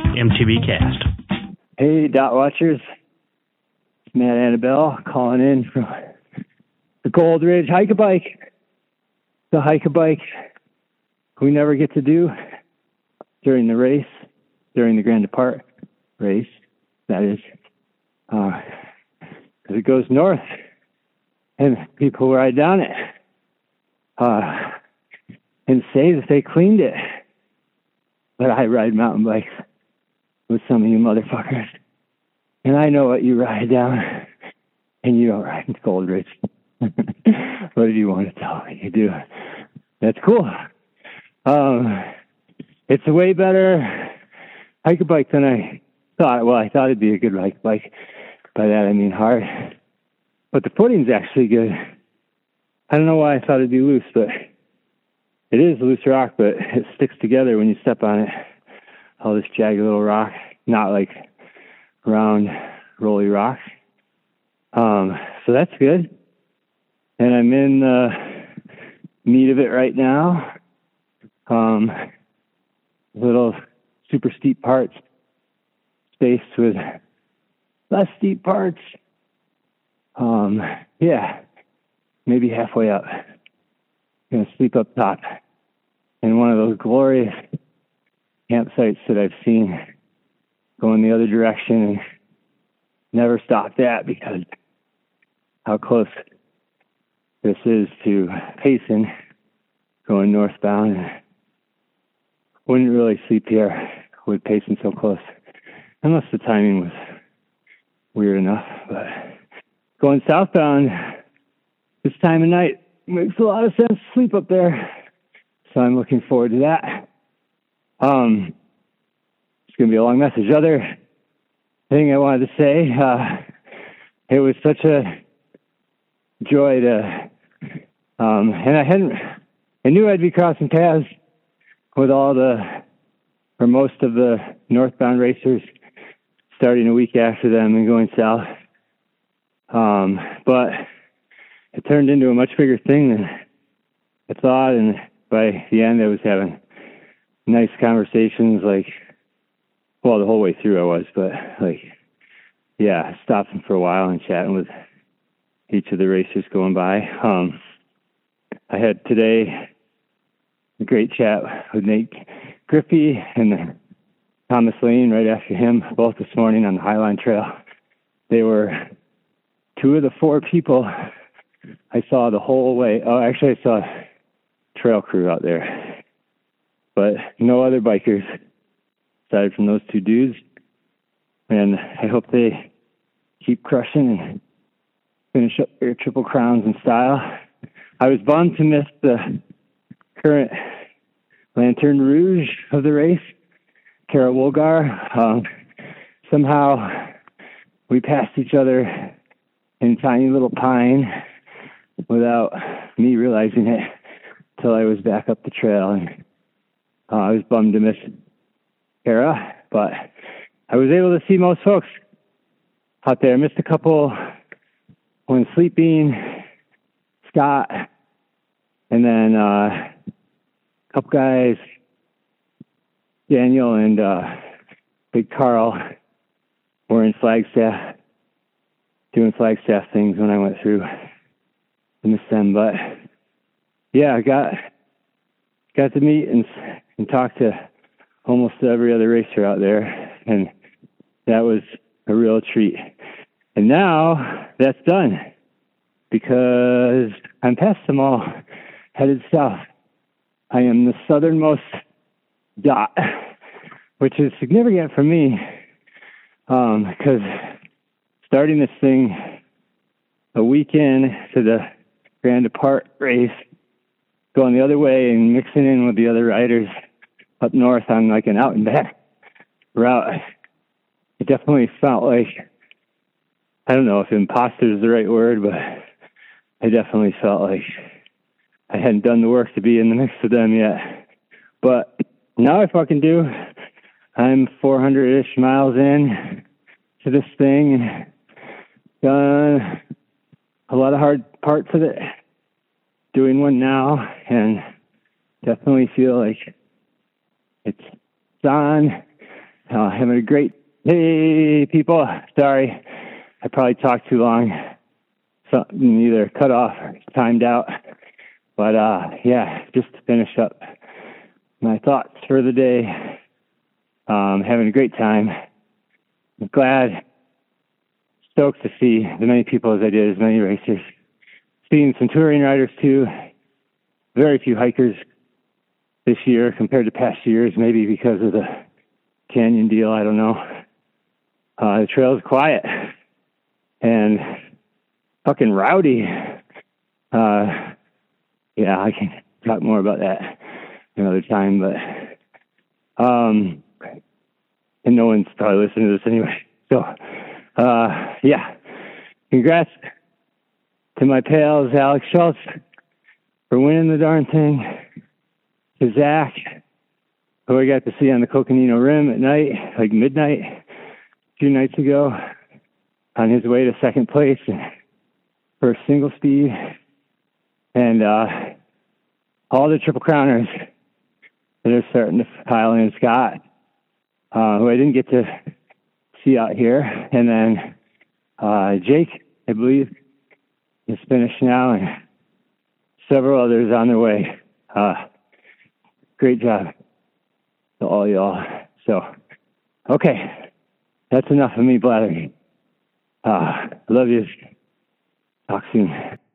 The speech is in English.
MTB Cast. Hey, Dot Watchers. It's Matt Annabelle calling in from the Gold Ridge Hike-A-Bike. The Hike-A-Bike we never get to do during the race, during the Grand Depart race, that is. Because it goes north and people ride down it and say that they cleaned it. But I ride mountain bikes with some of you motherfuckers. And I know what you ride down, and you don't ride in Gold Ridge. What do you want to tell me you do? That's cool. It's a way better hike-a-bike than I thought. Well, I thought it'd be a good hike-a-bike. By that I mean hard. But the footing's actually good. I don't know why I thought it'd be loose, but it is loose rock, but it sticks together when you step on it. All this jagged little rock, not like round, rolly rocks. So that's good. And I'm in the meat of it right now. Little super steep parts spaced with less steep parts. Yeah, maybe halfway up. Gonna sleep up top in one of those glorious campsites that I've seen going the other direction and never stopped at because how close this is to Payson going northbound. Wouldn't really sleep here with Payson so close unless the timing was weird enough. But going southbound this time of night makes a lot of sense to sleep up there. So I'm looking forward to that. It's going to be a long message. Other thing I wanted to say, it was such a joy to, and I knew I'd be crossing paths with most of the northbound racers starting a week after them and going south. But it turned into a much bigger thing than I thought, and by the end I was having nice conversations, the whole way through I was, but stopping for a while and chatting with each of the racers going by. I had today a great chat with Nate Griffey and Thomas Lane right after him, both this morning on the Highline Trail. They were two of the four people I saw the whole way. Oh, actually, I saw trail crew out there, but no other bikers aside from those two dudes. And I hope they keep crushing and finish up their Triple Crowns in style. I was bummed to miss the current Lanterne Rouge of the race, Kara Wolgar. Somehow we passed each other in Tiny Little Pine without me realizing it until I was back up the trail. And I was bummed to miss Kara, but I was able to see most folks out there. I missed a couple when sleeping, Scott, and then a couple guys, Daniel and Big Carl, were in Flagstaff, doing Flagstaff things when I went through and missed them. But yeah, I got to meet and talk to almost every other racer out there, and that was a real treat. And now that's done because I'm past them all, headed south. I am the southernmost dot, which is significant for me because starting this thing a week in to the Grand Depart race, going the other way and mixing in with the other riders up north on an out and back route, it definitely felt like, I don't know if imposter is the right word, but I definitely felt like I hadn't done the work to be in the mix with them yet. But now I fucking do. I'm 400-ish miles in to this thing and done a lot of hard parts of it. Doing one now and definitely feel like it's on. Having a great, hey, people. Sorry, I probably talked too long. Something either cut off or timed out. But, yeah, just to finish up my thoughts for the day. Having a great time. I'm glad, stoked to see as many people as I did, as many racers. Seeing some touring riders, too. Very few hikers this year compared to past years, maybe because of the canyon deal, I don't know. The trail's quiet and fucking rowdy. Yeah, I can talk more about that another time, but and no one's probably listening to this anyway. So yeah, congrats to my pals, Alex Schultz, for winning the darn thing. To Zach, who I got to see on the Coconino Rim at night, like midnight, 2 nights ago, on his way to second place for single speed. And all the Triple Crowners that are starting to pile in. Scott, who I didn't get to see out here. And then Jake, I believe, is finished now, and several others on their way. Great job to all y'all. So, okay, that's enough of me blathering. Love you. Talk soon.